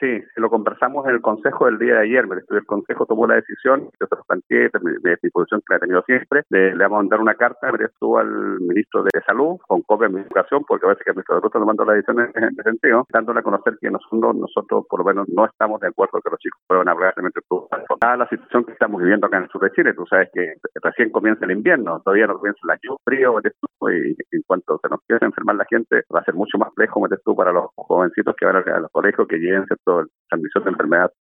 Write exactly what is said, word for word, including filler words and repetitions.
Sí, lo conversamos en el Consejo del día de ayer. El Consejo tomó la decisión, yo se lo planteé, de mi posición que la he tenido siempre, de, le vamos a mandar una carta estuvo al ministro de Salud, con copia de mi educación, porque parece que el ministro de Salud está tomando la decisión en, en ese sentido, dándole a conocer que nosotros, nosotros por lo menos no estamos de acuerdo que los chicos puedan hablar realmente a la situación que estamos viviendo acá en el sur de Chile. Tú sabes que recién comienza el invierno, todavía no comienza la lluvia, frío, y en cuanto se nos empiece a enfermar la gente, va a ser mucho más complejo, metes tú, para los jovencitos que van a los colegios, que lleguen, ¿cierto?, transmisión de enfermedad